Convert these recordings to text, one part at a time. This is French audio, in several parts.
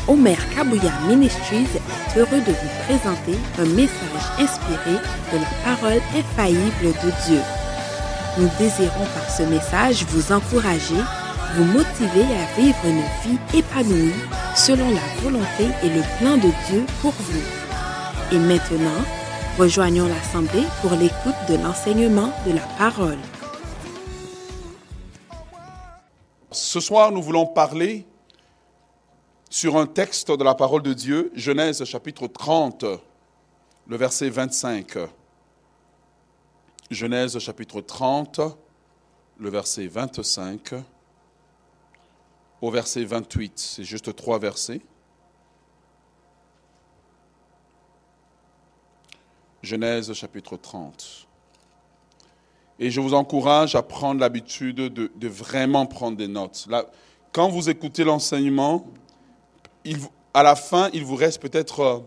Omer Kabouya Ministries est heureux de vous présenter un message inspiré de la parole infaillible de Dieu. Nous désirons par ce message vous encourager, vous motiver à vivre une vie épanouie selon la volonté et le plan de Dieu pour vous. Et maintenant, rejoignons l'Assemblée pour l'écoute de l'enseignement de la parole. Ce soir, nous voulons parler sur un texte de la parole de Dieu, Genèse chapitre 30, le verset 25. Genèse chapitre 30, le verset 25 au verset 28. C'est juste 3 versets. Genèse chapitre 30. Et je vous encourage à prendre l'habitude de vraiment prendre des notes. Là, quand vous écoutez l'enseignement, à la fin, il vous reste peut-être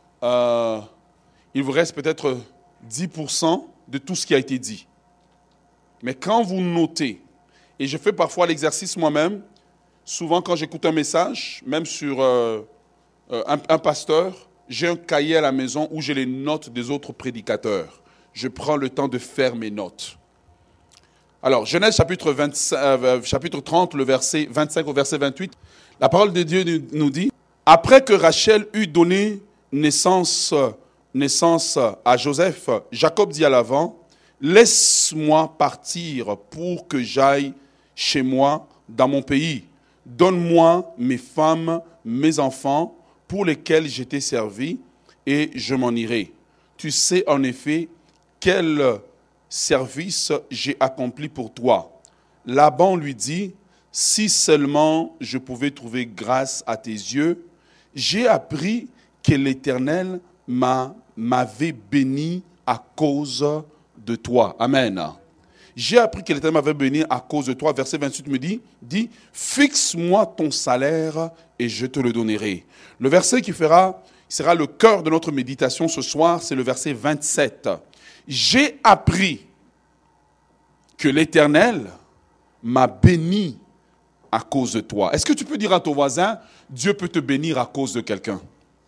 10% de tout ce qui a été dit. Mais quand vous notez, et je fais parfois l'exercice moi-même, souvent quand j'écoute un message, même sur un pasteur, j'ai un cahier à la maison où j'ai les notes des autres prédicateurs. Je prends le temps de faire mes notes. Alors, Genèse chapitre 30, le verset 25 au verset 28, la parole de Dieu nous dit: après que Rachel eut donné naissance à Joseph, Jacob dit à Laban: laisse-moi partir pour que j'aille chez moi dans mon pays. Donne-moi mes femmes, mes enfants, pour lesquels j'étais servi, et je m'en irai. Tu sais en effet quel service j'ai accompli pour toi. Laban lui dit: si seulement je pouvais trouver grâce à tes yeux. J'ai appris que l'Éternel m'avait béni à cause de toi. Amen. J'ai appris que l'Éternel m'avait béni à cause de toi. Verset 28 me dit, fixe-moi ton salaire et je te le donnerai. Le verset qui sera le cœur de notre méditation ce soir, c'est le verset 27. J'ai appris que l'Éternel m'a béni à cause de toi. Est-ce que tu peux dire à ton voisin: Dieu peut te bénir à cause de quelqu'un?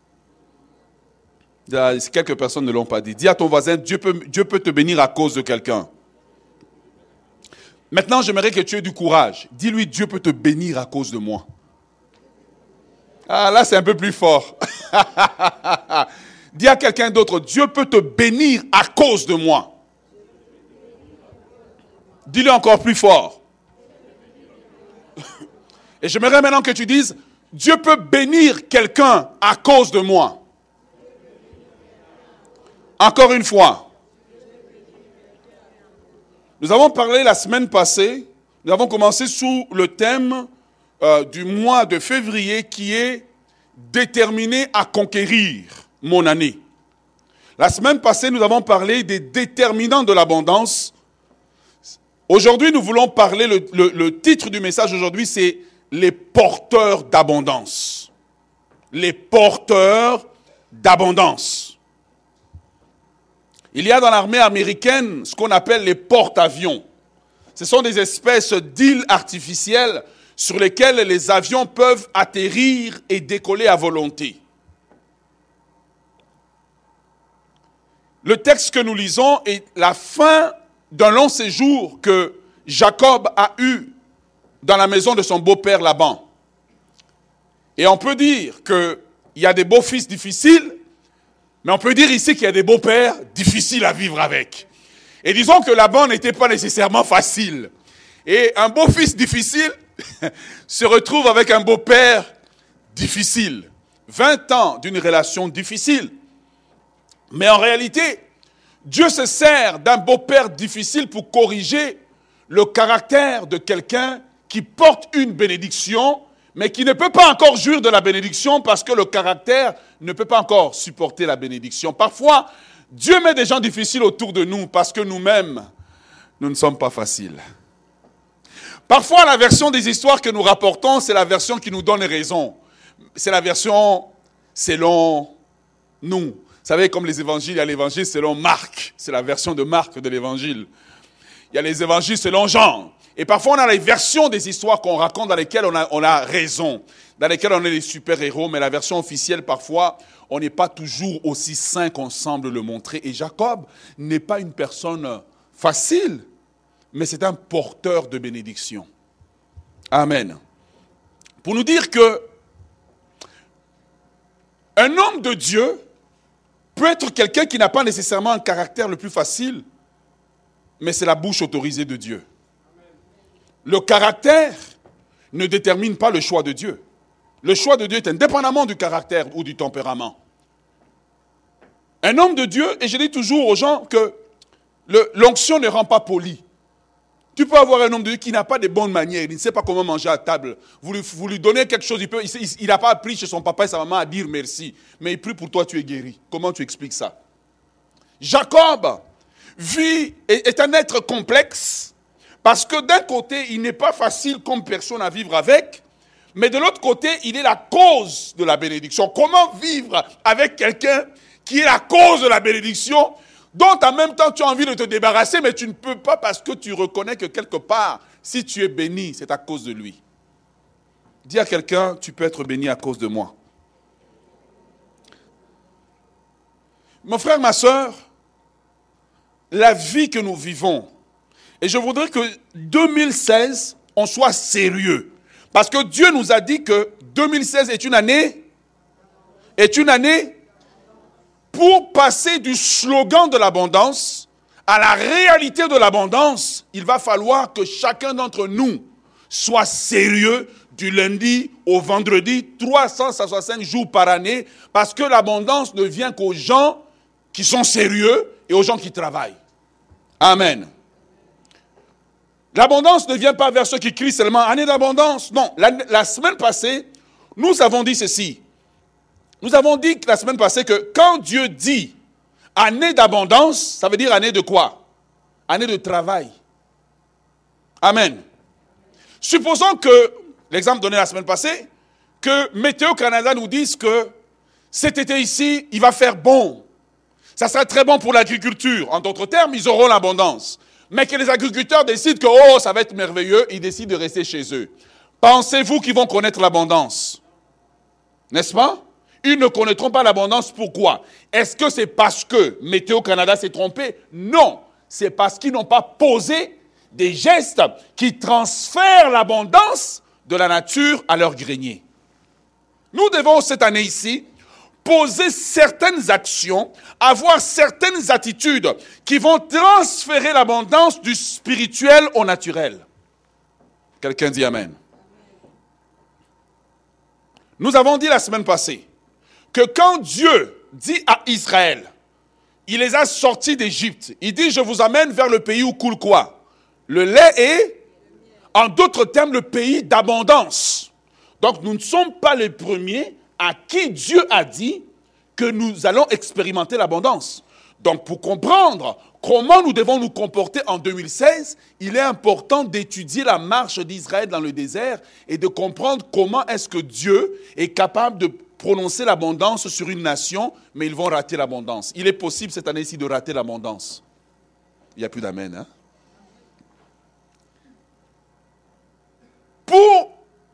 Quelques personnes ne l'ont pas dit. Dis à ton voisin: Dieu peut te bénir à cause de quelqu'un. Maintenant, j'aimerais que tu aies du courage. Dis-lui: Dieu peut te bénir à cause de moi. Ah, là, c'est un peu plus fort. Dis à quelqu'un d'autre: Dieu peut te bénir à cause de moi. Dis-le encore plus fort. Et j'aimerais maintenant que tu dises: Dieu peut bénir quelqu'un à cause de moi. Encore une fois. Nous avons parlé la semaine passée, nous avons commencé sous le thème du mois de février qui est déterminé à conquérir mon année. La semaine passée, nous avons parlé des déterminants de l'abondance. Aujourd'hui, nous voulons parler, le titre du message aujourd'hui, c'est les porteurs d'abondance. Les porteurs d'abondance. Il y a dans l'armée américaine ce qu'on appelle les porte-avions. Ce sont des espèces d'îles artificielles sur lesquelles les avions peuvent atterrir et décoller à volonté. Le texte que nous lisons est la fin d'un long séjour que Jacob a eu dans la maison de son beau-père Laban. Et on peut dire qu'il y a des beaux-fils difficiles, mais on peut dire ici qu'il y a des beaux-pères difficiles à vivre avec. Et disons que Laban n'était pas nécessairement facile. Et un beau-fils difficile se retrouve avec un beau-père difficile. 20 ans d'une relation difficile. Mais en réalité, Dieu se sert d'un beau-père difficile pour corriger le caractère de quelqu'un qui porte une bénédiction, mais qui ne peut pas encore jouir de la bénédiction parce que le caractère ne peut pas encore supporter la bénédiction. Parfois, Dieu met des gens difficiles autour de nous parce que nous-mêmes, nous ne sommes pas faciles. Parfois, la version des histoires que nous rapportons, c'est la version qui nous donne raison. C'est la version selon nous. Vous savez, comme les évangiles, il y a l'évangile selon Marc. C'est la version de Marc de l'évangile. Il y a les évangiles selon Jean. Et parfois, on a les versions des histoires qu'on raconte dans lesquelles on a raison, dans lesquelles on est les super-héros, mais la version officielle, parfois, on n'est pas toujours aussi saint qu'on semble le montrer. Et Jacob n'est pas une personne facile, mais c'est un porteur de bénédiction. Amen. Pour nous dire que un homme de Dieu peut être quelqu'un qui n'a pas nécessairement un caractère le plus facile, mais c'est la bouche autorisée de Dieu. Le caractère ne détermine pas le choix de Dieu. Le choix de Dieu est indépendamment du caractère ou du tempérament. Un homme de Dieu, et je dis toujours aux gens que l'onction ne rend pas poli. Tu peux avoir un homme de Dieu qui n'a pas de bonnes manières, il ne sait pas comment manger à table. Vous lui donnez quelque chose, il n'a pas appris chez son papa et sa maman à dire merci. Mais il prie pour toi, tu es guéri. Comment tu expliques ça? Jacob est un être complexe, parce que d'un côté, il n'est pas facile comme personne à vivre avec, mais de l'autre côté, il est la cause de la bénédiction. Comment vivre avec quelqu'un qui est la cause de la bénédiction, dont en même temps tu as envie de te débarrasser, mais tu ne peux pas parce que tu reconnais que quelque part, si tu es béni, c'est à cause de lui. Dis à quelqu'un, tu peux être béni à cause de moi. Mon frère, ma soeur, la vie que nous vivons, et je voudrais que 2016, on soit sérieux. Parce que Dieu nous a dit que 2016 est une année pour passer du slogan de l'abondance à la réalité de l'abondance. Il va falloir que chacun d'entre nous soit sérieux du lundi au vendredi, 365 jours par année, parce que l'abondance ne vient qu'aux gens qui sont sérieux et aux gens qui travaillent. Amen. L'abondance ne vient pas vers ceux qui crient seulement « année d'abondance ». Non, la semaine passée, nous avons dit ceci. Nous avons dit la semaine passée que quand Dieu dit « année d'abondance », ça veut dire année de quoi? Année de travail. Amen. Supposons que, l'exemple donné la semaine passée, que Météo Canada nous dise que cet été ici, il va faire bon. Ça sera très bon pour l'agriculture. En d'autres termes, ils auront l'abondance. Mais que les agriculteurs décident que, oh, ça va être merveilleux, ils décident de rester chez eux. Pensez-vous qu'ils vont connaître l'abondance? N'est-ce pas? Ils ne connaîtront pas l'abondance. Pourquoi? Est-ce que c'est parce que Météo Canada s'est trompé? Non. C'est parce qu'ils n'ont pas posé des gestes qui transfèrent l'abondance de la nature à leur grenier. Nous devons, cette année ici, poser certaines actions, avoir certaines attitudes qui vont transférer l'abondance du spirituel au naturel. Quelqu'un dit Amen. Nous avons dit la semaine passée que quand Dieu dit à Israël, il les a sortis d'Égypte, il dit je vous amène vers le pays où coule quoi? Le lait et, en d'autres termes, le pays d'abondance. Donc nous ne sommes pas les premiers à qui Dieu a dit que nous allons expérimenter l'abondance. Donc pour comprendre comment nous devons nous comporter en 2016, il est important d'étudier la marche d'Israël dans le désert et de comprendre comment est-ce que Dieu est capable de prononcer l'abondance sur une nation, mais ils vont rater l'abondance. Il est possible cette année-ci de rater l'abondance. Il n'y a plus d'amen, hein? Pour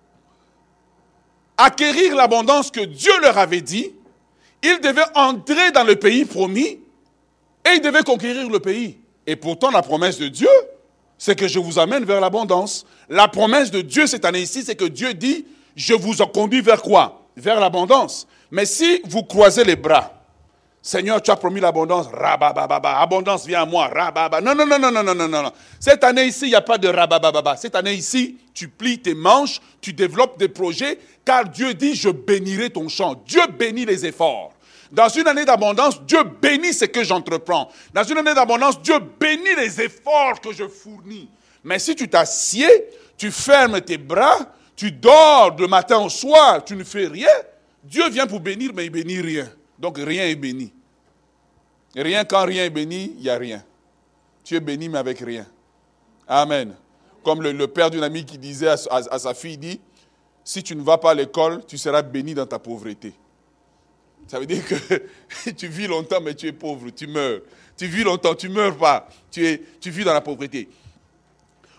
acquérir l'abondance que Dieu leur avait dit, ils devaient entrer dans le pays promis et ils devaient conquérir le pays. Et pourtant, la promesse de Dieu, c'est que je vous amène vers l'abondance. La promesse de Dieu cette année-ci, c'est que Dieu dit, je vous conduis vers quoi? Vers l'abondance. Mais si vous croisez les bras, Seigneur, tu as promis l'abondance, rabababa, abondance vient à moi, rababa. Non. Cette année ici, il n'y a pas de rabababa. Cette année ici, tu plies tes manches, tu développes des projets, car Dieu dit, je bénirai ton champ. Dieu bénit les efforts. Dans une année d'abondance, Dieu bénit ce que j'entreprends. Dans une année d'abondance, Dieu bénit les efforts que je fournis. Mais si tu t'assieds, tu fermes tes bras, tu dors de matin au soir, tu ne fais rien, Dieu vient pour bénir, mais il ne bénit rien. Donc rien est béni. Et rien, quand rien est béni, il n'y a rien. Tu es béni, mais avec rien. Amen. Comme le père d'une amie qui disait à sa fille, il dit, si tu ne vas pas à l'école, tu seras béni dans ta pauvreté. Ça veut dire que tu vis longtemps, mais tu es pauvre, tu meurs. Tu vis longtemps, tu ne meurs pas. Tu vis dans la pauvreté.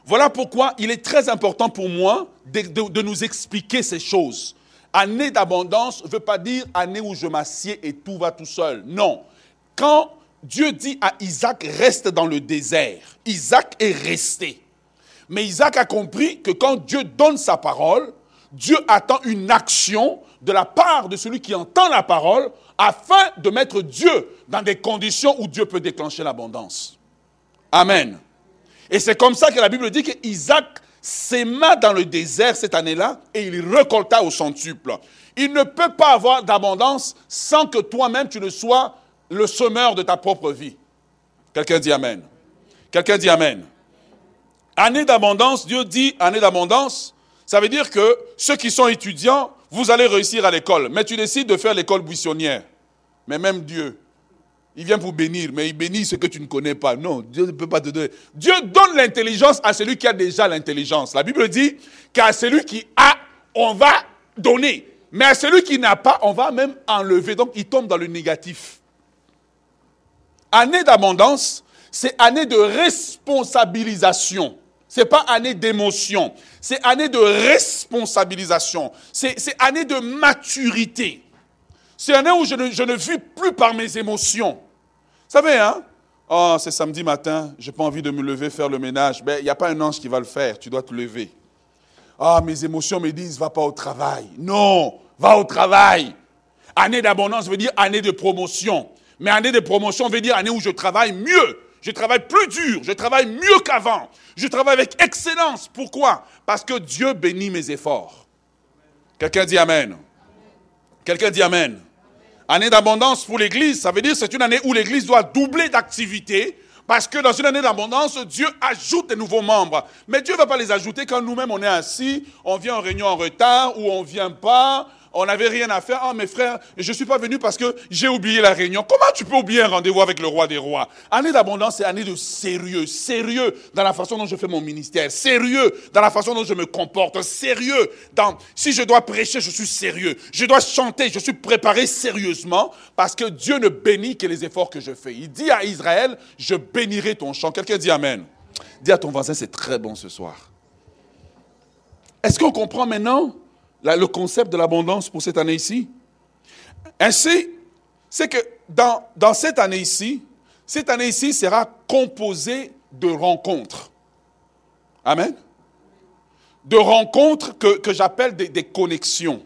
Voilà pourquoi il est très important pour moi de nous expliquer ces choses. Année d'abondance ne veut pas dire année où je m'assieds et tout va tout seul. Non. Quand Dieu dit à Isaac, reste dans le désert, Isaac est resté. Mais Isaac a compris que quand Dieu donne sa parole, Dieu attend une action de la part de celui qui entend la parole afin de mettre Dieu dans des conditions où Dieu peut déclencher l'abondance. Amen. Et c'est comme ça que la Bible dit qu'Isaac s'aima dans le désert cette année-là et il récolta au centuple. Il ne peut pas avoir d'abondance sans que toi-même tu ne sois le semeur de ta propre vie. Quelqu'un dit Amen. Quelqu'un dit Amen. Année d'abondance, Dieu dit année d'abondance, ça veut dire que ceux qui sont étudiants, vous allez réussir à l'école, mais tu décides de faire l'école buissonnière. Mais même Dieu, il vient pour bénir, mais il bénit ce que tu ne connais pas. Non, Dieu ne peut pas te donner. Dieu donne l'intelligence à celui qui a déjà l'intelligence. La Bible dit qu'à celui qui a, on va donner. Mais à celui qui n'a pas, on va même enlever. Donc, il tombe dans le négatif. Année d'abondance, c'est année de responsabilisation. Ce n'est pas année d'émotion. C'est année de responsabilisation. C'est année de maturité. C'est année où je ne vis plus par mes émotions. Vous savez, hein? Oh, c'est samedi matin, je n'ai pas envie de me lever, faire le ménage. Ben, il n'y a pas un ange qui va le faire, tu dois te lever. Ah, mes émotions me disent, va pas au travail. Non, va au travail. Année d'abondance veut dire année de promotion. Mais année de promotion veut dire année où je travaille mieux. Je travaille plus dur, je travaille mieux qu'avant. Je travaille avec excellence. Pourquoi? Parce que Dieu bénit mes efforts. Quelqu'un dit Amen. Quelqu'un dit Amen. Année d'abondance pour l'Église, ça veut dire que c'est une année où l'Église doit doubler d'activité. Parce que dans une année d'abondance, Dieu ajoute de nouveaux membres. Mais Dieu ne va pas les ajouter quand nous-mêmes on est assis, on vient en réunion en retard ou on ne vient pas. On n'avait rien à faire. Ah, mes frères, je ne suis pas venu parce que j'ai oublié la réunion. Comment tu peux oublier un rendez-vous avec le roi des rois? Année d'abondance, c'est année de sérieux. Sérieux dans la façon dont je fais mon ministère. Sérieux dans la façon dont je me comporte. Sérieux dans... Si je dois prêcher, je suis sérieux. Je dois chanter, je suis préparé sérieusement parce que Dieu ne bénit que les efforts que je fais. Il dit à Israël, je bénirai ton chant. Quelqu'un dit Amen. Dis à ton voisin, c'est très bon ce soir. Est-ce qu'on comprend maintenant le concept de l'abondance pour cette année ici? Ainsi, c'est que dans cette année ici sera composée de rencontres. Amen. De rencontres que j'appelle des connexions.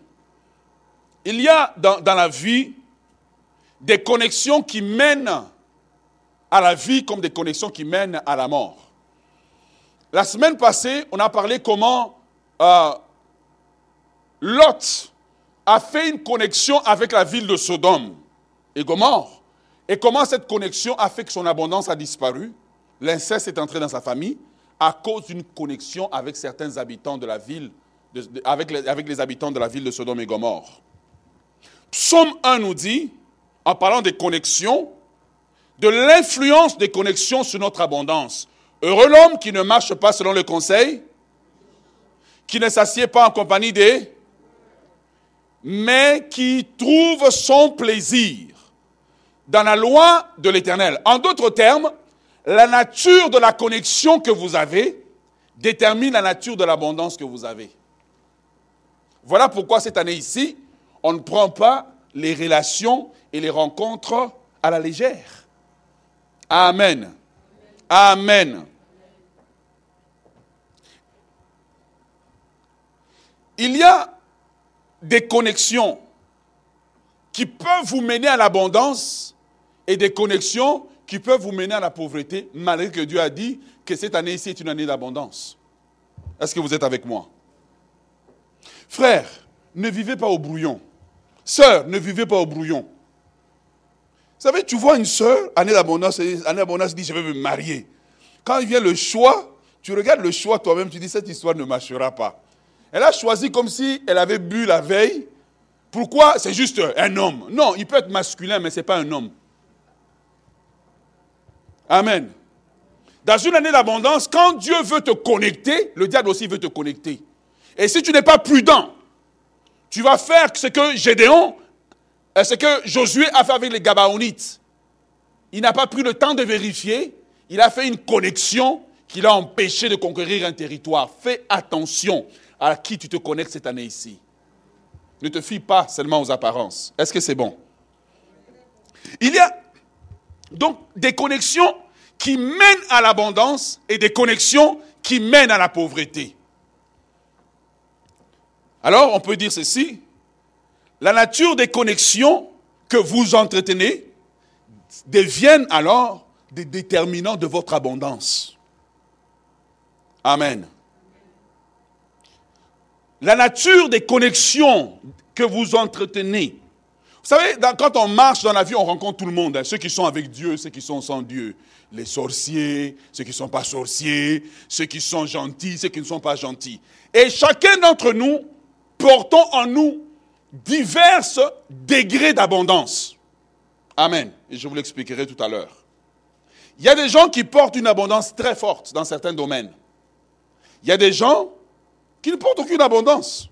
Il y a dans la vie des connexions qui mènent à la vie comme des connexions qui mènent à la mort. La semaine passée, on a parlé comment Lot a fait une connexion avec la ville de Sodome et Gomorrhe. Et comment cette connexion a fait que son abondance a disparu? L'inceste est entré dans sa famille à cause d'une connexion avec certains habitants de la ville, avec les habitants de la ville de Sodome et Gomorrhe. Psaume 1 nous dit, en parlant des connexions, de l'influence des connexions sur notre abondance. Heureux l'homme qui ne marche pas selon le conseil, qui ne s'assied pas en compagnie des... mais qui trouve son plaisir dans la loi de l'Éternel. En d'autres termes, la nature de la connexion que vous avez détermine la nature de l'abondance que vous avez. Voilà pourquoi cette année ici, on ne prend pas les relations et les rencontres à la légère. Amen. Amen. Il y a des connexions qui peuvent vous mener à l'abondance et des connexions qui peuvent vous mener à la pauvreté, malgré que Dieu a dit que cette année-ci est une année d'abondance. Est-ce que vous êtes avec moi? Frères, ne vivez pas au brouillon. Sœurs, ne vivez pas au brouillon. Vous savez, tu vois une sœur, année d'abondance, dit je vais me marier. Quand il vient le choix, tu regardes le choix toi-même, tu dis cette histoire ne marchera pas. Elle a choisi comme si elle avait bu la veille. Pourquoi? C'est juste un homme. Non, il peut être masculin, mais ce n'est pas un homme. Amen. Dans une année d'abondance, quand Dieu veut te connecter, le diable aussi veut te connecter. Et si tu n'es pas prudent, tu vas faire ce que Gédéon, ce que Josué a fait avec les Gabaonites. Il n'a pas pris le temps de vérifier. Il a fait une connexion qui l'a empêché de conquérir un territoire. Fais attention à qui tu te connectes cette année ici. Ne te fie pas seulement aux apparences. Est-ce que c'est bon? Il y a donc des connexions qui mènent à l'abondance et des connexions qui mènent à la pauvreté. Alors, on peut dire ceci. La nature des connexions que vous entretenez deviennent alors des déterminants de votre abondance. Amen. La nature des connexions que vous entretenez. Vous savez, quand on marche dans la vie, on rencontre tout le monde. Hein, ceux qui sont avec Dieu, ceux qui sont sans Dieu. Les sorciers, ceux qui ne sont pas sorciers, ceux qui sont gentils, ceux qui ne sont pas gentils. Et chacun d'entre nous, portons en nous divers degrés d'abondance. Amen. Et je vous l'expliquerai tout à l'heure. Il y a des gens qui portent une abondance très forte dans certains domaines. Il y a des gens qui ne portent aucune abondance.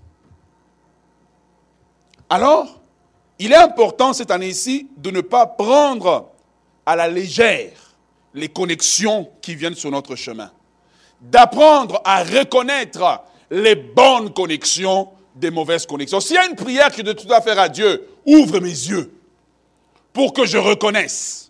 Alors, il est important cette année-ci de ne pas prendre à la légère les connexions qui viennent sur notre chemin. D'apprendre à reconnaître les bonnes connexions des mauvaises connexions. S'il y a une prière que je dois faire à Dieu, ouvre mes yeux pour que je reconnaisse.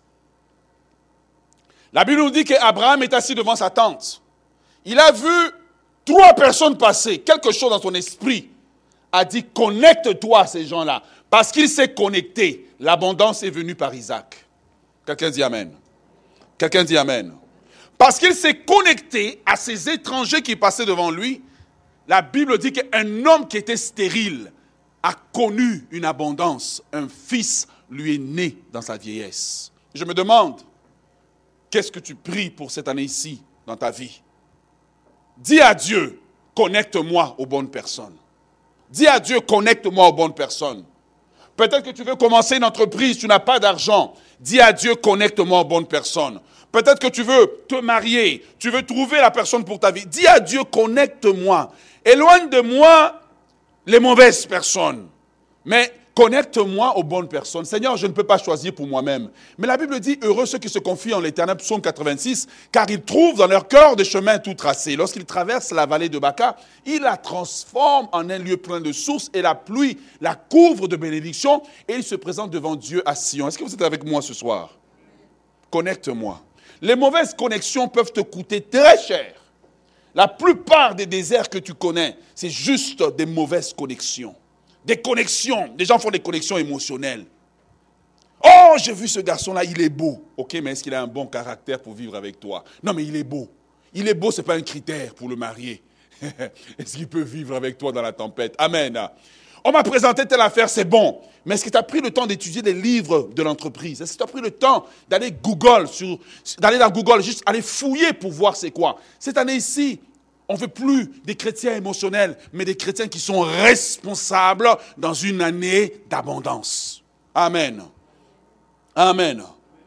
La Bible nous dit qu'Abraham est assis devant sa tente. Il a vu 3 personnes passer. Quelque chose dans son esprit a dit connecte-toi à ces gens-là. Parce qu'il s'est connecté. L'abondance est venue par Isaac. Quelqu'un dit Amen. Quelqu'un dit Amen. Parce qu'il s'est connecté à ces étrangers qui passaient devant lui. La Bible dit qu'un homme qui était stérile a connu une abondance. Un fils lui est né dans sa vieillesse. Je me demande, qu'est-ce que tu pries pour cette année-ci dans ta vie? Dis à Dieu, connecte-moi aux bonnes personnes. Dis à Dieu, connecte-moi aux bonnes personnes. Peut-être que tu veux commencer une entreprise, tu n'as pas d'argent. Dis à Dieu, connecte-moi aux bonnes personnes. Peut-être que tu veux te marier, tu veux trouver la personne pour ta vie. Dis à Dieu, connecte-moi. Éloigne de moi les mauvaises personnes. Mais connecte-moi aux bonnes personnes. Seigneur, je ne peux pas choisir pour moi-même. Mais la Bible dit, heureux ceux qui se confient en l'Éternel, psaume 86, car ils trouvent dans leur cœur des chemins tout tracés. Lorsqu'ils traversent la vallée de Baca, ils la transforment en un lieu plein de sources et la pluie la couvre de bénédictions et ils se présentent devant Dieu à Sion. Est-ce que vous êtes avec moi ce soir? Connecte-moi. Les mauvaises connexions peuvent te coûter très cher. La plupart des déserts que tu connais, c'est juste des mauvaises connexions. Des connexions. Des gens font des connexions émotionnelles. Oh, j'ai vu ce garçon-là, il est beau. Ok, mais est-ce qu'il a un bon caractère pour vivre avec toi? Non, mais il est beau. Il est beau, ce n'est pas un critère pour le marier. Est-ce qu'il peut vivre avec toi dans la tempête? Amen. On m'a présenté telle affaire, c'est bon. Mais est-ce que tu as pris le temps d'étudier des livres de l'entreprise? Est-ce que tu as pris le temps d'aller d'aller dans Google, juste aller fouiller pour voir c'est quoi? Cette année-ci, on ne veut plus des chrétiens émotionnels, mais des chrétiens qui sont responsables dans une année d'abondance. Amen. Amen.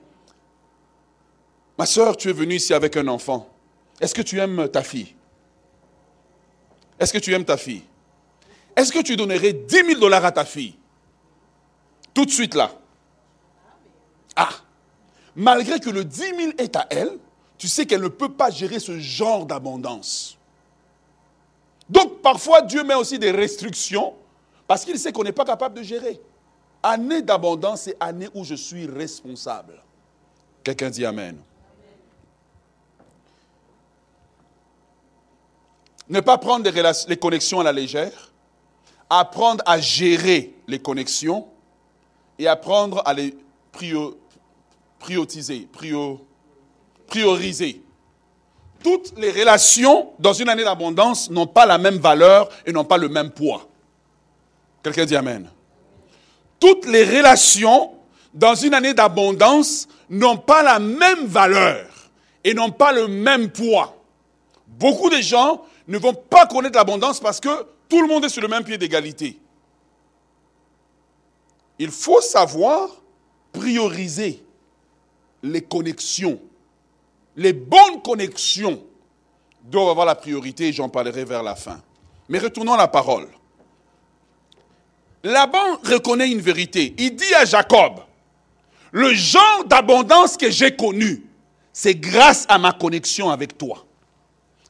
Ma soeur, tu es venue ici avec un enfant. Est-ce que tu aimes ta fille? Est-ce que tu aimes ta fille? Est-ce que tu donnerais 10 000 $ à ta fille? Tout de suite là. Ah! Malgré que le 10 000 est à elle, tu sais qu'elle ne peut pas gérer ce genre d'abondance. Donc, parfois, Dieu met aussi des restrictions parce qu'il sait qu'on n'est pas capable de gérer. Année d'abondance, c'est année où je suis responsable. Quelqu'un dit Amen. Ne pas prendre les connexions à la légère. Apprendre à gérer les connexions et apprendre à les prioriser. Toutes les relations dans une année d'abondance n'ont pas la même valeur et n'ont pas le même poids. Quelqu'un dit Amen. Toutes les relations dans une année d'abondance n'ont pas la même valeur et n'ont pas le même poids. Beaucoup de gens ne vont pas connaître l'abondance parce que tout le monde est sur le même pied d'égalité. Il faut savoir prioriser les connexions. Les bonnes connexions doivent avoir la priorité et j'en parlerai vers la fin. Mais retournons à la parole. Laban reconnaît une vérité. Il dit à Jacob, le genre d'abondance que j'ai connu, c'est grâce à ma connexion avec toi.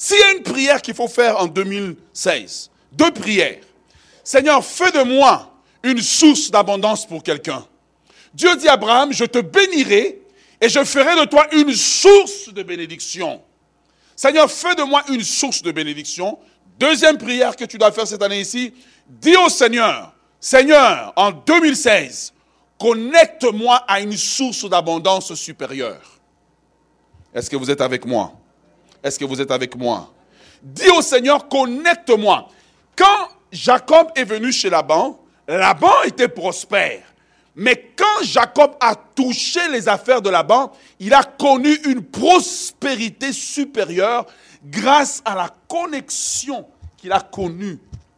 S'il y a une prière qu'il faut faire en 2016, 2 prières. Seigneur, fais de moi une source d'abondance pour quelqu'un. Dieu dit à Abraham, je te bénirai et je ferai de toi une source de bénédiction. Seigneur, fais de moi une source de bénédiction. Deuxième prière que tu dois faire cette année ici, dis au Seigneur, Seigneur, en 2016, connecte-moi à une source d'abondance supérieure. Est-ce que vous êtes avec moi? Est-ce que vous êtes avec moi? Dis au Seigneur, connecte-moi. Quand Jacob est venu chez Laban, Laban était prospère. Mais quand Jacob a touché les affaires de Laban, il a connu une prospérité supérieure grâce à la connexion qu'il a connue.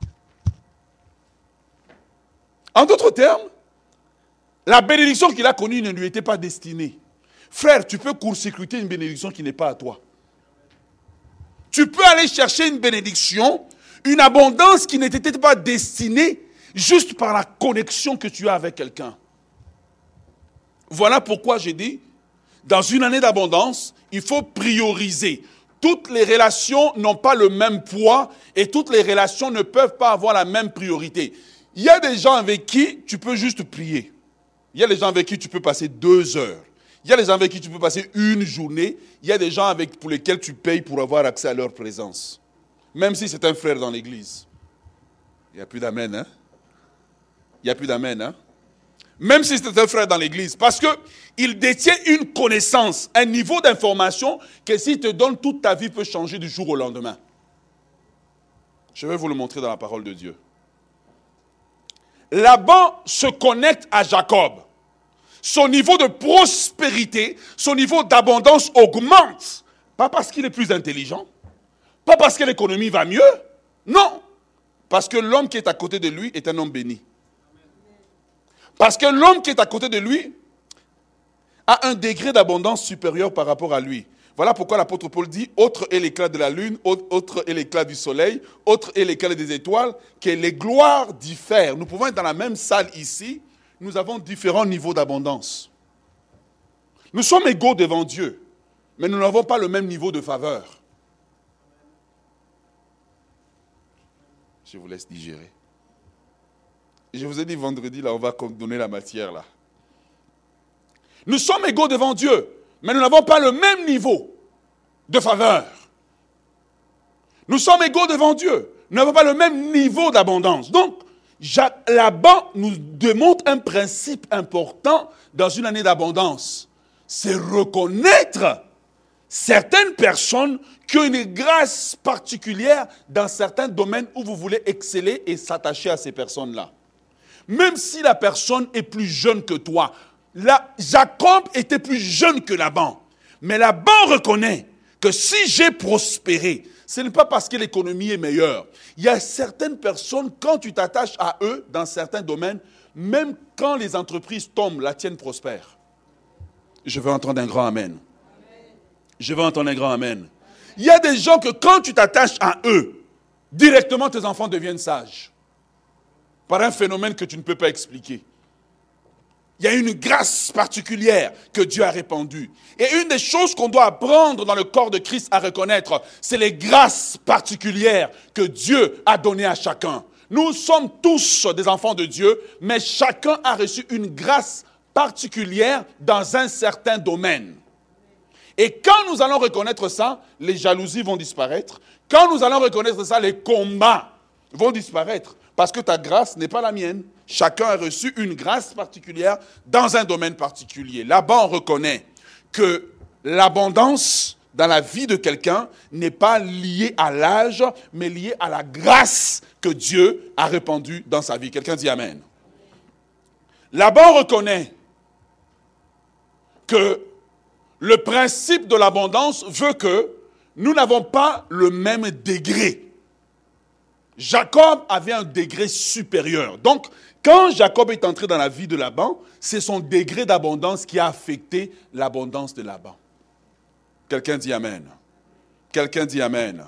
En d'autres termes, la bénédiction qu'il a connue ne lui était pas destinée. Frère, tu peux court-circuiter une bénédiction qui n'est pas à toi. Tu peux aller chercher une bénédiction, une abondance qui n'était pas destinée juste par la connexion que tu as avec quelqu'un. Voilà pourquoi j'ai dit, dans une année d'abondance, il faut prioriser. Toutes les relations n'ont pas le même poids et toutes les relations ne peuvent pas avoir la même priorité. Il y a des gens avec qui tu peux juste prier. Il y a des gens avec qui tu peux passer 2 heures. Il y a des gens avec qui tu peux passer une journée. Il y a des gens pour lesquels tu payes pour avoir accès à leur présence. Même si c'est un frère dans l'église. Il n'y a plus d'amen, hein? Il n'y a plus d'amen, hein? Même si c'est un frère dans l'église. Parce qu'il détient une connaissance, un niveau d'information que s'il te donne, toute ta vie peut changer du jour au lendemain. Je vais vous le montrer dans la parole de Dieu. Laban se connecte à Jacob. Son niveau de prospérité, son niveau d'abondance augmente. Pas parce qu'il est plus intelligent, pas parce que l'économie va mieux. Non, parce que l'homme qui est à côté de lui est un homme béni. Parce que l'homme qui est à côté de lui a un degré d'abondance supérieur par rapport à lui. Voilà pourquoi l'apôtre Paul dit, autre est l'éclat de la lune, autre est l'éclat du soleil, autre est l'éclat des étoiles, que les gloires diffèrent. Nous pouvons être dans la même salle ici, nous avons différents niveaux d'abondance. Nous sommes égaux devant Dieu, mais nous n'avons pas le même niveau de faveur. Je vous laisse digérer. Je vous ai dit vendredi, là, on va donner la matière, là. Nous sommes égaux devant Dieu, mais nous n'avons pas le même niveau de faveur. Nous sommes égaux devant Dieu, nous n'avons pas le même niveau d'abondance. Donc, Laban nous démontre un principe important dans une année d'abondance. C'est reconnaître certaines personnes qui ont une grâce particulière dans certains domaines où vous voulez exceller et s'attacher à ces personnes-là. Même si la personne est plus jeune que toi. Jacob était plus jeune que Laban. Mais Laban reconnaît que si j'ai prospéré, ce n'est pas parce que l'économie est meilleure. Il y a certaines personnes, quand tu t'attaches à eux dans certains domaines, même quand les entreprises tombent, la tienne prospère. Je veux entendre un grand amen. Je veux entendre un grand amen. Il y a des gens que quand tu t'attaches à eux, directement tes enfants deviennent sages. Par un phénomène que tu ne peux pas expliquer. Il y a une grâce particulière que Dieu a répandue. Et une des choses qu'on doit apprendre dans le corps de Christ à reconnaître, c'est les grâces particulières que Dieu a données à chacun. Nous sommes tous des enfants de Dieu, mais chacun a reçu une grâce particulière dans un certain domaine. Et quand nous allons reconnaître ça, les jalousies vont disparaître. Quand nous allons reconnaître ça, les combats vont disparaître. Parce que ta grâce n'est pas la mienne. Chacun a reçu une grâce particulière dans un domaine particulier. Là-bas, on reconnaît que l'abondance dans la vie de quelqu'un n'est pas liée à l'âge, mais liée à la grâce que Dieu a répandue dans sa vie. Quelqu'un dit Amen. Là-bas, on reconnaît que le principe de l'abondance veut que nous n'avons pas le même degré. Jacob avait un degré supérieur. Donc, quand Jacob est entré dans la vie de Laban, c'est son degré d'abondance qui a affecté l'abondance de Laban. Quelqu'un dit Amen. Quelqu'un dit Amen.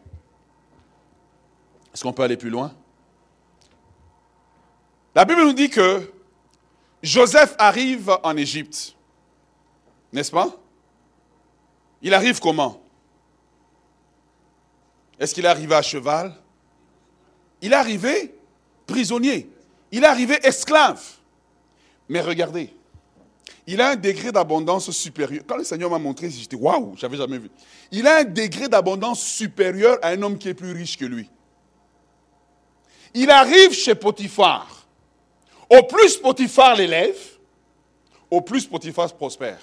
Est-ce qu'on peut aller plus loin? La Bible nous dit que Joseph arrive en Égypte. N'est-ce pas? Il arrive comment? Est-ce qu'il est arrivé à cheval? Il est arrivé prisonnier. Il est arrivé esclave. Mais regardez, il a un degré d'abondance supérieur. Quand le Seigneur m'a montré, j'étais waouh, j'avais jamais vu. Il a un degré d'abondance supérieur à un homme qui est plus riche que lui. Il arrive chez Potiphar. Au plus Potiphar l'élève, au plus Potiphar prospère.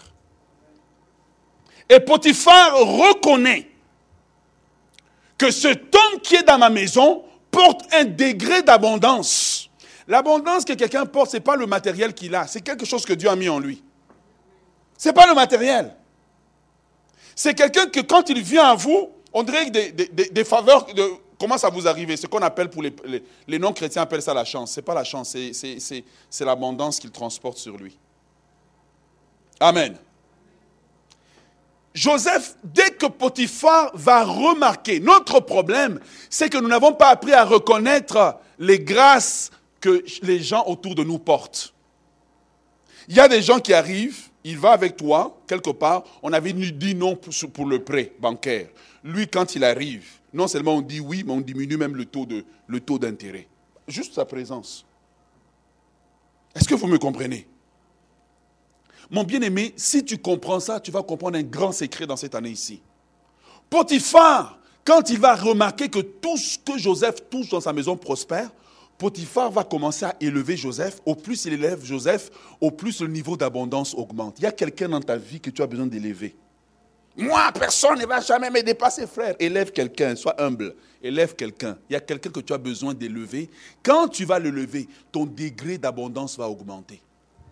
Et Potiphar reconnaît que cet homme qui est dans ma maison porte un degré d'abondance. L'abondance que quelqu'un porte, ce n'est pas le matériel qu'il a, c'est quelque chose que Dieu a mis en lui. Ce n'est pas le matériel. C'est quelqu'un que quand il vient à vous, on dirait que des faveurs commencent à vous arriver. Ce qu'on appelle pour les non-chrétiens appellent ça la chance. Ce n'est pas la chance, c'est l'abondance qu'il transporte sur lui. Amen. Joseph, dès que Potiphar va remarquer, notre problème, c'est que nous n'avons pas appris à reconnaître les grâces que les gens autour de nous portent. Il y a des gens qui arrivent, il va avec toi, quelque part, on avait dit non pour le prêt bancaire. Lui, quand il arrive, non seulement on dit oui, mais on diminue même le taux d'intérêt. Juste sa présence. Est-ce que vous me comprenez? Mon bien-aimé, si tu comprends ça, tu vas comprendre un grand secret dans cette année ici. Potiphar, quand il va remarquer que tout ce que Joseph touche dans sa maison prospère, Potiphar va commencer à élever Joseph. Au plus il élève Joseph, au plus le niveau d'abondance augmente. Il y a quelqu'un dans ta vie que tu as besoin d'élever. Moi, personne ne va jamais me dépasser, frère. Élève quelqu'un, sois humble. Élève quelqu'un. Il y a quelqu'un que tu as besoin d'élever. Quand tu vas le lever, ton degré d'abondance va augmenter.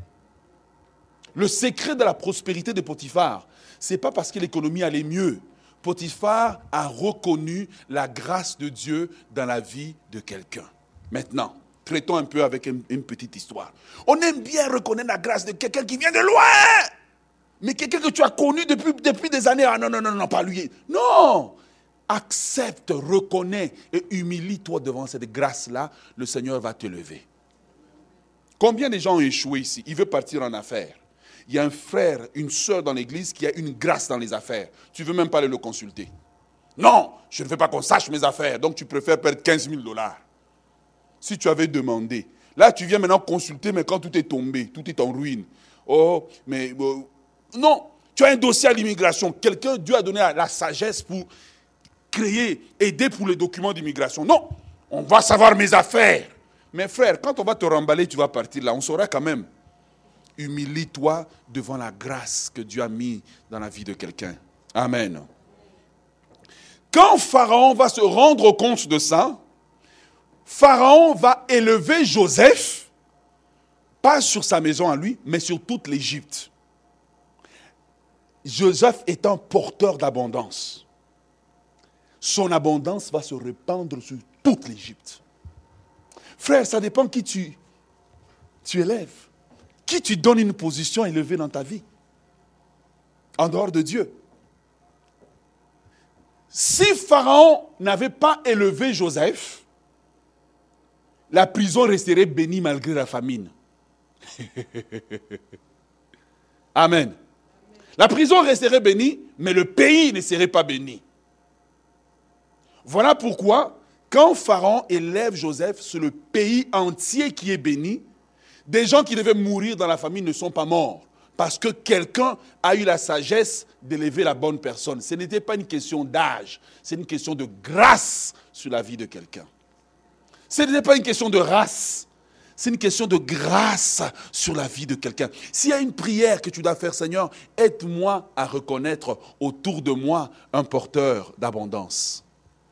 Le secret de la prospérité de Potiphar, ce n'est pas parce que l'économie allait mieux. Potiphar a reconnu la grâce de Dieu dans la vie de quelqu'un. Maintenant, traitons un peu avec une petite histoire. On aime bien reconnaître la grâce de quelqu'un qui vient de loin. Mais quelqu'un que tu as connu depuis des années. Ah non, pas lui. Non. Accepte, reconnais et humilie-toi devant cette grâce-là. Le Seigneur va te lever. Combien de gens ont échoué ici? Il veut partir en affaires. Il y a un frère, une sœur dans l'église qui a une grâce dans les affaires. Tu ne veux même pas aller le consulter. Non, je ne veux pas qu'on sache mes affaires. Donc tu préfères perdre 15 000 $. Si tu avais demandé. Là, tu viens maintenant consulter, mais quand tout est tombé, tout est en ruine. Oh, mais non, tu as un dossier à l'immigration. Quelqu'un, Dieu a donné la sagesse pour créer, aider pour les documents d'immigration. Non, on va savoir mes affaires. Mais frère, quand on va te remballer, tu vas partir là. On saura quand même. Humilie-toi devant la grâce que Dieu a mise dans la vie de quelqu'un. Amen. Quand Pharaon va se rendre compte de ça, Pharaon va élever Joseph, pas sur sa maison à lui, mais sur toute l'Égypte. Joseph est un porteur d'abondance. Son abondance va se répandre sur toute l'Égypte. Frère, ça dépend qui tu élèves. Qui tu donnes une position élevée dans ta vie. En dehors de Dieu. Si Pharaon n'avait pas élevé Joseph, la prison resterait bénie malgré la famine. Amen. La prison resterait bénie, mais le pays ne serait pas béni. Voilà pourquoi, quand Pharaon élève Joseph, c'est le pays entier qui est béni. Des gens qui devaient mourir dans la famine ne sont pas morts. Parce que quelqu'un a eu la sagesse d'élever la bonne personne. Ce n'était pas une question d'âge, c'est une question de grâce sur la vie de quelqu'un. Ce n'est pas une question de race, c'est une question de grâce sur la vie de quelqu'un. S'il y a une prière que tu dois faire, Seigneur, aide-moi à reconnaître autour de moi un porteur d'abondance.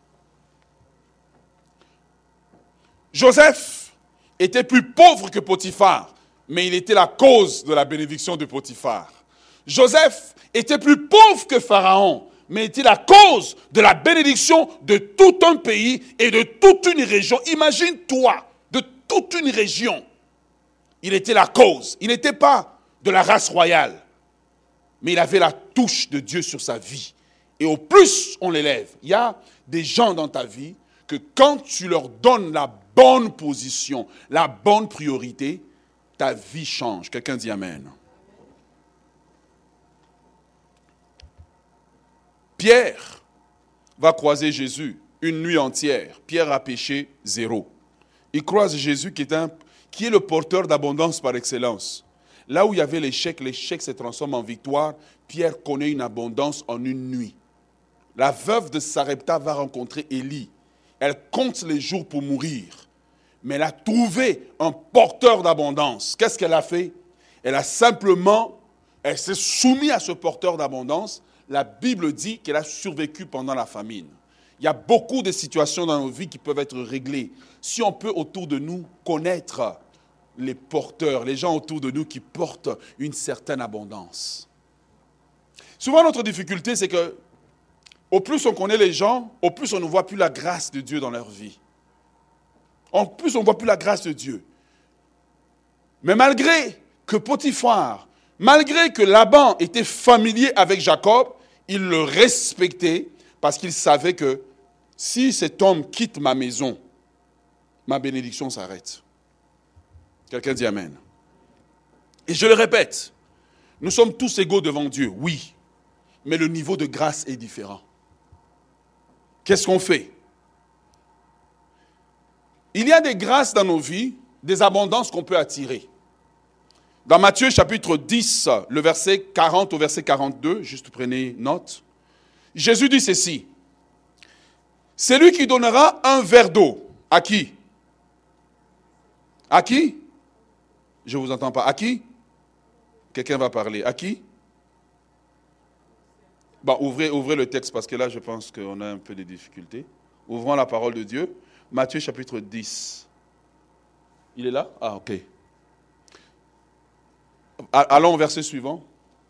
Joseph était plus pauvre que Potiphar, mais il était la cause de la bénédiction de Potiphar. Joseph était plus pauvre que Pharaon, mais était la cause de la bénédiction de tout un pays et de toute une région. Imagine-toi, de toute une région. Il était la cause. Il n'était pas de la race royale, mais il avait la touche de Dieu sur sa vie. Et au plus on l'élève, il y a des gens dans ta vie que quand tu leur donnes la bonne position, la bonne priorité, ta vie change. Quelqu'un dit Amen. Pierre va croiser Jésus une nuit entière. Pierre a péché 0. Il croise Jésus qui est le porteur d'abondance par excellence. Là où il y avait l'échec se transforme en victoire. Pierre connaît une abondance en une nuit. La veuve de Sarepta va rencontrer Élie. Elle compte les jours pour mourir. Mais elle a trouvé un porteur d'abondance. Qu'est-ce qu'elle a fait? Elle s'est soumise à ce porteur d'abondance. La Bible dit qu'elle a survécu pendant la famine. Il y a beaucoup de situations dans nos vies qui peuvent être réglées. Si on peut autour de nous connaître les porteurs, les gens autour de nous qui portent une certaine abondance. Souvent notre difficulté c'est que au plus on connaît les gens, au plus on ne voit plus la grâce de Dieu dans leur vie. En plus on ne voit plus la grâce de Dieu. Mais malgré que Potiphar, malgré que Laban était familier avec Jacob, il le respectait parce qu'il savait que si cet homme quitte ma maison, ma bénédiction s'arrête. Quelqu'un dit Amen. Et je le répète, nous sommes tous égaux devant Dieu, oui, mais le niveau de grâce est différent. Qu'est-ce qu'on fait? Il y a des grâces dans nos vies, des abondances qu'on peut attirer. Dans Matthieu chapitre 10, le verset 40 au verset 42, juste prenez note, Jésus dit ceci, « C'est lui qui donnera un verre d'eau. » À qui? À qui? Je ne vous entends pas. À qui? Quelqu'un va parler. À qui? Bon, ouvrez le texte parce que là, je pense qu'on a un peu de difficultés. Ouvrons la parole de Dieu. Matthieu chapitre 10. Il est là? Ah, ok. Allons au verset suivant.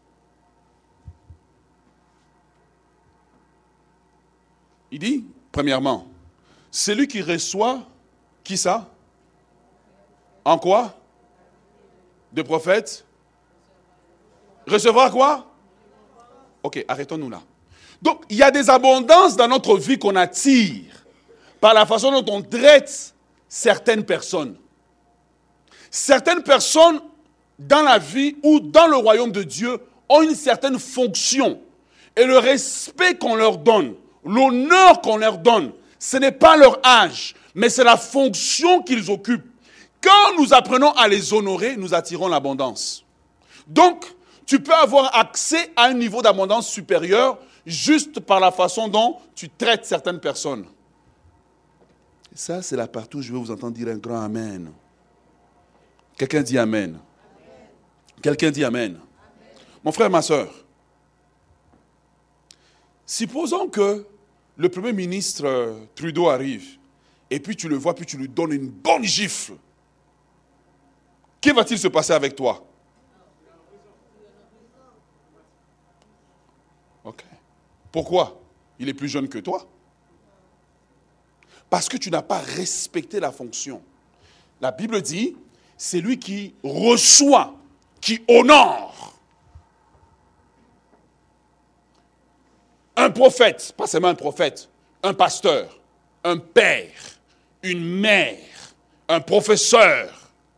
Il dit, premièrement, celui qui reçoit, qui ça? En quoi? De prophètes? Recevoir quoi? Ok, arrêtons-nous là. Donc, il y a des abondances dans notre vie qu'on attire par la façon dont on traite certaines personnes. Certaines personnes dans la vie ou dans le royaume de Dieu ont une certaine fonction. Et le respect qu'on leur donne, l'honneur qu'on leur donne, ce n'est pas leur âge, mais c'est la fonction qu'ils occupent. Quand nous apprenons à les honorer, nous attirons l'abondance. Donc, tu peux avoir accès à un niveau d'abondance supérieur juste par la façon dont tu traites certaines personnes. Et ça, c'est la partie où je vais vous entendre dire un grand Amen. Quelqu'un dit Amen. Quelqu'un dit Amen. Amen. Mon frère, ma soeur, supposons que le Premier ministre Trudeau arrive et puis tu le vois, puis tu lui donnes une bonne gifle. Que va-t-il se passer avec toi? Ok. Pourquoi? Il est plus jeune que toi. Parce que tu n'as pas respecté la fonction. La Bible dit, c'est lui qui reçoit, qui honore. Un prophète, pas seulement un prophète, un pasteur, un père, une mère, un professeur,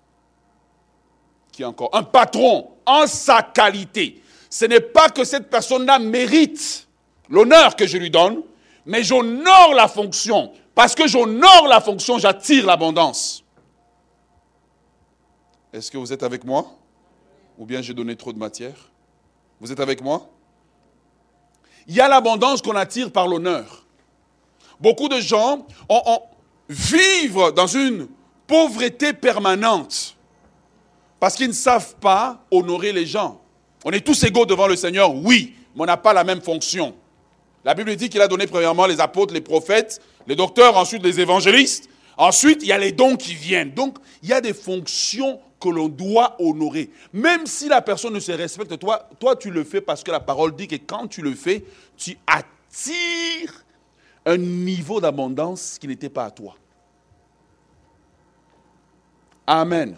qui encore, un patron en sa qualité. Ce n'est pas que cette personne-là mérite l'honneur que je lui donne, mais j'honore la fonction. Parce que j'honore la fonction, j'attire l'abondance. Est-ce que vous êtes avec moi? Ou bien j'ai donné trop de matière? Vous êtes avec moi? Il y a l'abondance qu'on attire par l'honneur. Beaucoup de gens vivent dans une pauvreté permanente parce qu'ils ne savent pas honorer les gens. On est tous égaux devant le Seigneur, oui, mais on n'a pas la même fonction. La Bible dit qu'il a donné premièrement les apôtres, les prophètes, les docteurs, ensuite les évangélistes. Ensuite, il y a les dons qui viennent. Donc, il y a des fonctions que l'on doit honorer. Même si la personne ne se respecte, toi tu le fais parce que la parole dit que quand tu le fais, tu attires un niveau d'abondance qui n'était pas à toi. Amen.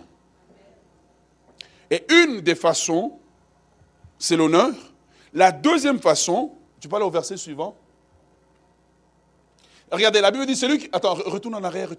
Et une des façons, c'est l'honneur. La deuxième façon, tu peux aller au verset suivant. Regardez, la Bible dit, celui qui... Attends, retourne en arrière.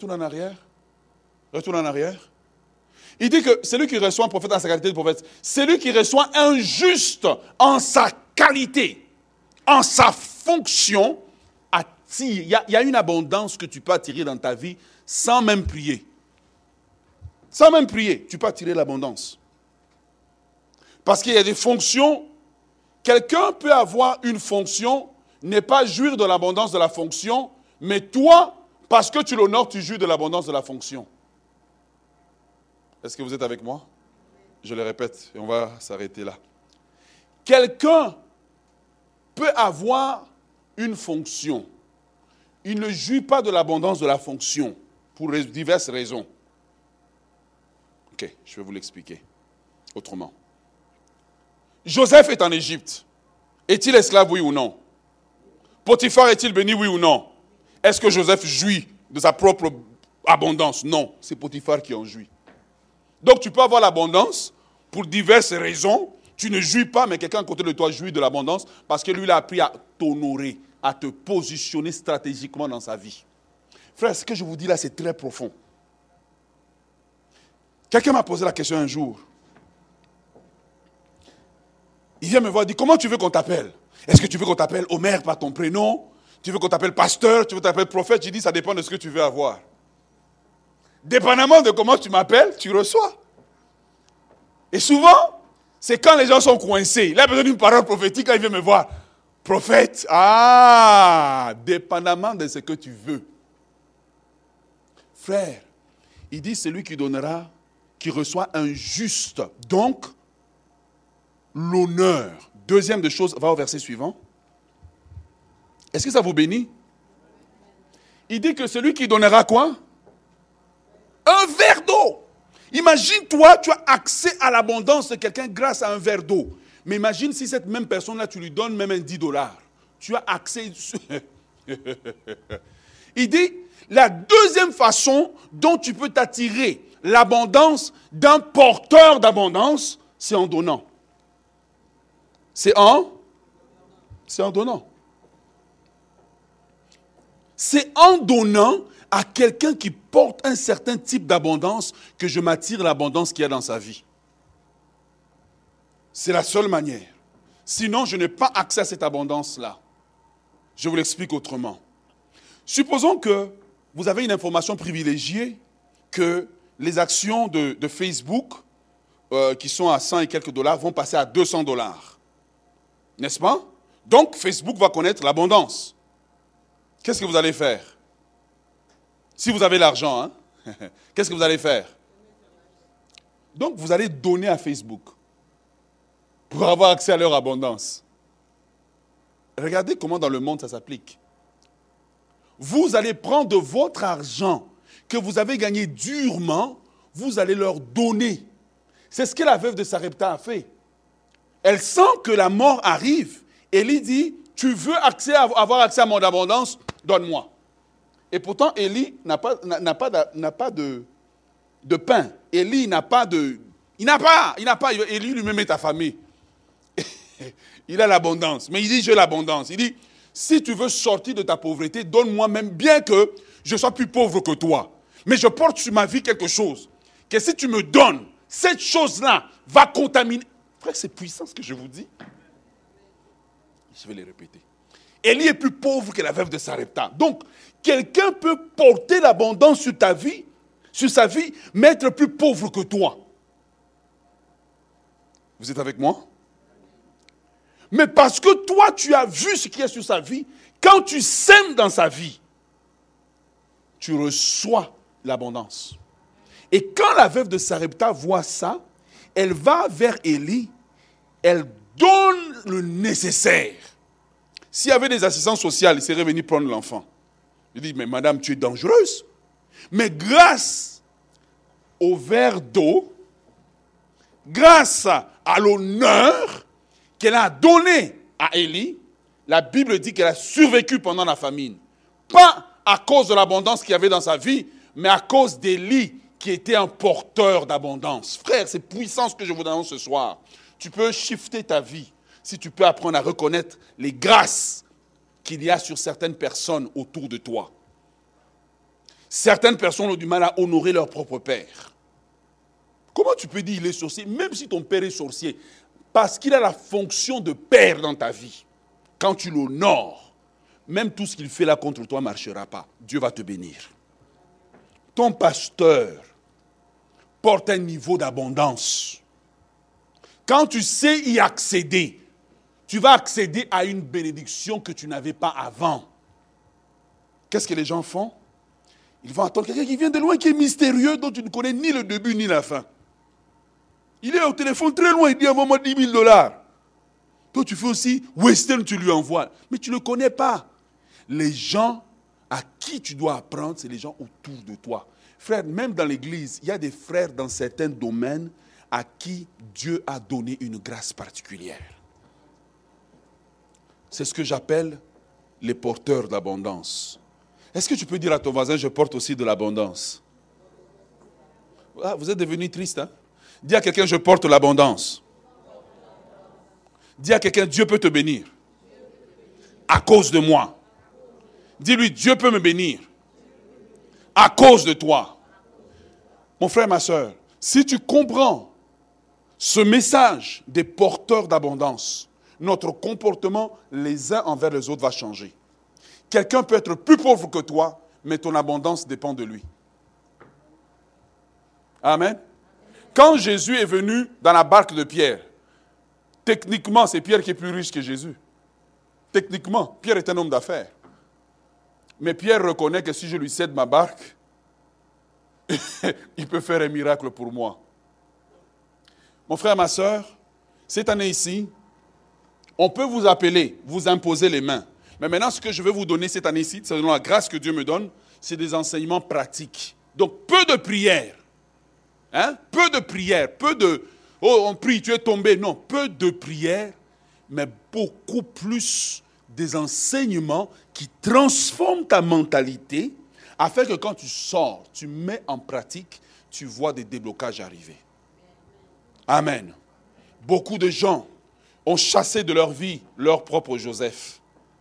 Il dit que celui qui reçoit un prophète en sa qualité de prophète, celui qui reçoit un juste en sa qualité, en sa fonction, il y a une abondance que tu peux attirer dans ta vie sans même prier. Sans même prier, tu peux attirer l'abondance. Parce qu'il y a des fonctions. Quelqu'un peut avoir une fonction, n'est pas jouir de l'abondance de la fonction, mais toi, parce que tu l'honores, tu jouis de l'abondance de la fonction. Est-ce que vous êtes avec moi? Je le répète et on va s'arrêter là. Quelqu'un peut avoir une fonction. Il ne jouit pas de l'abondance de la fonction pour diverses raisons. Ok, je vais vous l'expliquer autrement. Joseph est en Égypte. Est-il esclave, oui ou non? Potiphar est-il béni, oui ou non? Est-ce que Joseph jouit de sa propre abondance? Non, c'est Potiphar qui en jouit. Donc tu peux avoir l'abondance pour diverses raisons. Tu ne jouis pas, mais quelqu'un à côté de toi jouit de l'abondance parce que lui, il a appris à t'honorer, à te positionner stratégiquement dans sa vie. Frère, ce que je vous dis là, c'est très profond. Quelqu'un m'a posé la question un jour. Il vient me voir et dit, comment tu veux qu'on t'appelle? Est-ce que tu veux qu'on t'appelle Omer par ton prénom? Tu veux qu'on t'appelle pasteur? Tu veux qu'on t'appelle prophète? J'ai dit, ça dépend de ce que tu veux avoir. Dépendamment de comment tu m'appelles, tu reçois. Et souvent, c'est quand les gens sont coincés. Il a besoin d'une parole prophétique, quand il vient me voir. Prophète, dépendamment de ce que tu veux. Frère, il dit, celui qui donnera, qui reçoit un juste. Donc, l'honneur. Deuxième des choses, va au verset suivant. Est-ce que ça vous bénit? Il dit que celui qui donnera quoi? Un verre d'eau. Imagine-toi, tu as accès à l'abondance de quelqu'un grâce à un verre d'eau. Mais imagine si cette même personne-là, tu lui donnes même un $10. Tu as accès... Il dit, la deuxième façon dont tu peux t'attirer l'abondance d'un porteur d'abondance, c'est en donnant. C'est en donnant. C'est en donnant à quelqu'un qui porte un certain type d'abondance que je m'attire l'abondance qu'il y a dans sa vie. C'est la seule manière. Sinon, je n'ai pas accès à cette abondance-là. Je vous l'explique autrement. Supposons que vous avez une information privilégiée que les actions de Facebook, qui sont à 100 et quelques dollars, vont passer à $200. N'est-ce pas? Donc, Facebook va connaître l'abondance. Qu'est-ce que vous allez faire? Si vous avez l'argent, qu'est-ce que vous allez faire? Donc, vous allez donner à Facebook pour avoir accès à leur abondance. Regardez comment dans le monde ça s'applique. Vous allez prendre de votre argent que vous avez gagné durement, vous allez leur donner. C'est ce que la veuve de Sarepta a fait. Elle sent que la mort arrive. Élie dit, tu veux avoir accès à mon abondance? Donne-moi. Et pourtant, Élie n'a pas de pain. Élie n'a pas de... Il n'a pas. Élie lui-même est affamé. Il a l'abondance. Mais il dit, j'ai l'abondance. Il dit, si tu veux sortir de ta pauvreté, donne-moi même, bien que je sois plus pauvre que toi. Mais je porte sur ma vie quelque chose. Que si tu me donnes, cette chose-là va contaminer. Frère, c'est puissant ce que je vous dis. Je vais le répéter. Élie est plus pauvre que la veuve de Sarepta. Donc, quelqu'un peut porter l'abondance sur ta vie, sur sa vie, mais être plus pauvre que toi. Vous êtes avec moi? Mais parce que toi, tu as vu ce qu'il y a sur sa vie, quand tu sèmes dans sa vie, tu reçois l'abondance. Et quand la veuve de Sarepta voit ça, elle va vers Élie, elle donne le nécessaire. S'il y avait des assistants sociaux, il serait venu prendre l'enfant. Il dit, mais madame, tu es dangereuse. Mais grâce au verre d'eau, grâce à l'honneur qu'elle a donné à Élie, la Bible dit qu'elle a survécu pendant la famine. Pas à cause de l'abondance qu'il y avait dans sa vie, mais à cause d'Élie qui était un porteur d'abondance. Frère, c'est puissant ce que je vous annonce ce soir. Tu peux shifter ta vie si tu peux apprendre à reconnaître les grâces qu'il y a sur certaines personnes autour de toi. Certaines personnes ont du mal à honorer leur propre père. Comment tu peux dire qu'il est sorcier, même si ton père est sorcier? Parce qu'il a la fonction de père dans ta vie. Quand tu l'honores, même tout ce qu'il fait là contre toi ne marchera pas. Dieu va te bénir. Ton pasteur porte un niveau d'abondance. Quand tu sais y accéder, tu vas accéder à une bénédiction que tu n'avais pas avant. Qu'est-ce que les gens font? Ils vont attendre quelqu'un qui vient de loin, qui est mystérieux, dont tu ne connais ni le début ni la fin. Il est au téléphone très loin, il dit envoie-moi $10,000. Toi tu fais aussi Western, tu lui envoies. Mais tu ne le connais pas. Les gens à qui tu dois apprendre, c'est les gens autour de toi. Frère, même dans l'église, il y a des frères dans certains domaines à qui Dieu a donné une grâce particulière. C'est ce que j'appelle les porteurs d'abondance. Est-ce que tu peux dire à ton voisin, je porte aussi de l'abondance? Ah, vous êtes devenu triste, hein? Dis à quelqu'un, je porte l'abondance. Dis à quelqu'un, Dieu peut te bénir. À cause de moi. Dis-lui, Dieu peut me bénir. À cause de toi. Mon frère, ma soeur, si tu comprends ce message des porteurs d'abondance, notre comportement les uns envers les autres va changer. Quelqu'un peut être plus pauvre que toi, mais ton abondance dépend de lui. Amen. Quand Jésus est venu dans la barque de Pierre, techniquement, c'est Pierre qui est plus riche que Jésus. Techniquement, Pierre est un homme d'affaires. Mais Pierre reconnaît que si je lui cède ma barque, il peut faire un miracle pour moi. Mon frère, ma soeur, cette année ici, on peut vous appeler, vous imposer les mains. Mais maintenant, ce que je vais vous donner cette année-ci, selon la grâce que Dieu me donne, c'est des enseignements pratiques. Donc, peu de prières. Hein? Peu de prières, peu de « oh, on prie, tu es tombé ». Non, peu de prières, mais beaucoup plus des enseignements qui transforment ta mentalité afin que quand tu sors, tu mets en pratique, tu vois des déblocages arriver. Amen. Beaucoup de gens ont chassé de leur vie leur propre Joseph.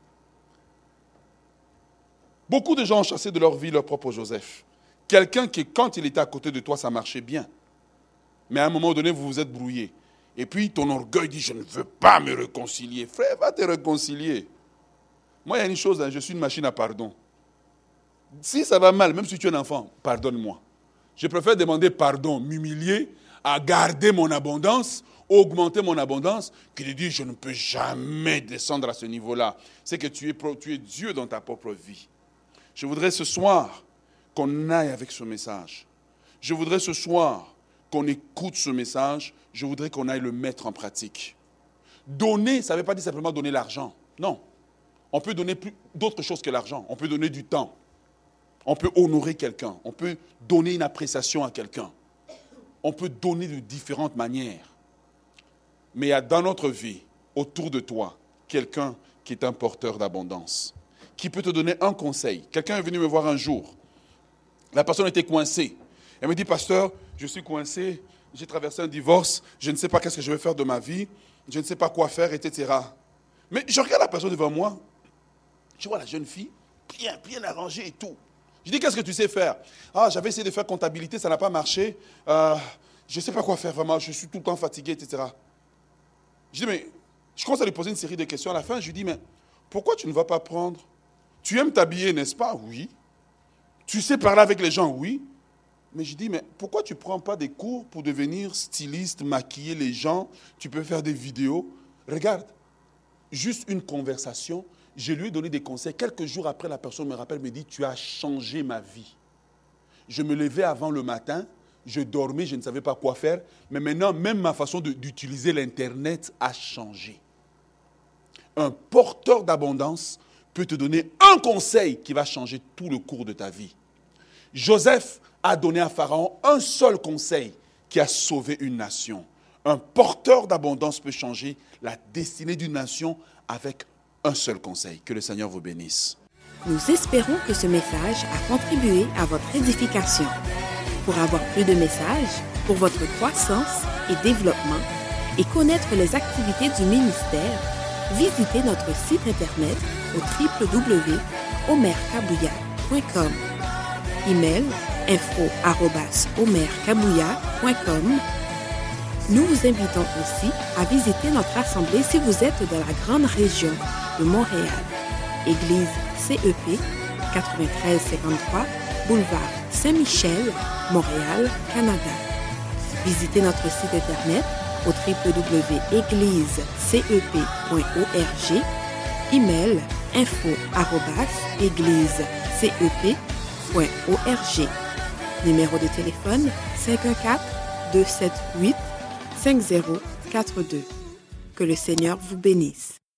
Beaucoup de gens ont chassé de leur vie leur propre Joseph. Quelqu'un qui, quand il était à côté de toi, ça marchait bien. Mais à un moment donné, vous vous êtes brouillé. Et puis, ton orgueil dit, je ne veux pas me réconcilier. Frère, va te réconcilier. Moi, il y a une chose, je suis une machine à pardon. Si ça va mal, même si tu es un enfant, pardonne-moi. Je préfère demander pardon, m'humilier, à garder mon abondance, augmenter mon abondance, que de dire, je ne peux jamais descendre à ce niveau-là. C'est que tu es Dieu dans ta propre vie. Je voudrais ce soir qu'on aille avec ce message. Je voudrais ce soir qu'on écoute ce message. Je voudrais qu'on aille le mettre en pratique. Donner, ça ne veut pas dire simplement donner l'argent. Non. On peut donner d'autres choses que l'argent. On peut donner du temps. On peut honorer quelqu'un. On peut donner une appréciation à quelqu'un. On peut donner de différentes manières. Mais il y a dans notre vie, autour de toi, quelqu'un qui est un porteur d'abondance, qui peut te donner un conseil. Quelqu'un est venu me voir un jour. La personne était coincée. Elle me dit, pasteur, je suis coincé, j'ai traversé un divorce, je ne sais pas qu'est-ce que je vais faire de ma vie, je ne sais pas quoi faire, etc. Mais je regarde la personne devant moi, je vois la jeune fille, bien arrangée et tout. Je dis, qu'est-ce que tu sais faire? Ah, j'avais essayé de faire comptabilité, ça n'a pas marché, je ne sais pas quoi faire vraiment, je suis tout le temps fatigué, etc. Je dis, mais je commence à lui poser une série de questions. À la fin, je lui dis, mais pourquoi tu ne vas pas prendre? Tu aimes t'habiller, n'est-ce pas? Oui. Tu sais parler avec les gens? Oui. Mais je dis, mais pourquoi tu ne prends pas des cours pour devenir styliste, maquiller les gens? Tu peux faire des vidéos. Regarde, juste une conversation. Je lui ai donné des conseils. Quelques jours après, la personne me rappelle, me dit, tu as changé ma vie. Je me levais avant le matin, je dormais, je ne savais pas quoi faire. Mais maintenant, même ma façon d'utiliser l'Internet a changé. Un porteur d'abondance peut te donner un conseil qui va changer tout le cours de ta vie. Joseph a donné à Pharaon un seul conseil qui a sauvé une nation. Un porteur d'abondance peut changer la destinée d'une nation avec un seul conseil. Que le Seigneur vous bénisse. Nous espérons que ce message a contribué à votre édification. Pour avoir plus de messages, pour votre croissance et développement, et connaître les activités du ministère, visitez notre site internet au www.omerkabouya.com. Email info@omerkabouya.com. Nous vous invitons aussi à visiter notre assemblée si vous êtes dans la grande région de Montréal. Église CEP, 9353, boulevard Saint-Michel, Montréal, Canada. Visitez notre site internet au www.égliseCEP.org, email info@égliseCEP.org. Numéro de téléphone 514-278-5042. Que le Seigneur vous bénisse.